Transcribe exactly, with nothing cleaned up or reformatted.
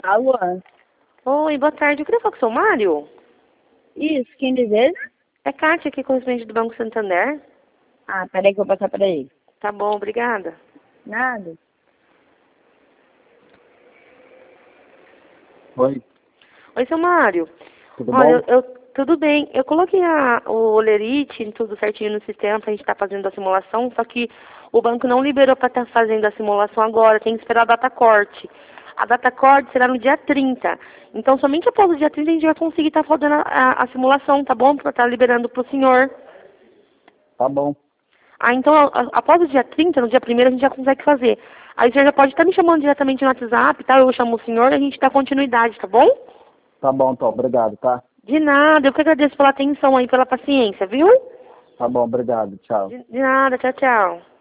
Alô? Oi, boa tarde. Eu queria falar com o seu Mário. Isso, quem deseja? É Kátia aqui, correspondente do Banco Santander. Ah, peraí que eu vou passar pra ele. Tá bom, obrigada. Nada. Oi, Oi, seu Mário. tudo Olha, bom? eu, eu- tudo bem. Eu coloquei a, o Olerite, tudo certinho no sistema pra gente estar fazendo a simulação, só que o banco não liberou para estar fazendo a simulação agora, tem que esperar a data corte. A data corte será no dia trinta. Então, somente após o dia trinta a gente vai conseguir estar fazendo a, a, a simulação, tá bom? Pra estar liberando pro senhor. Tá bom, Ah, então, a- a- após o dia trinta, no dia primeiro, a gente já consegue fazer. Aí o senhor já pode estar me chamando diretamente no WhatsApp, tá? Eu chamo o senhor e a gente dá continuidade, tá bom? tá bom, então, obrigado, tá? De nada, eu que agradeço pela atenção aí, pela paciência, viu? Tá bom, obrigado, tchau. De, de nada, tchau, tchau.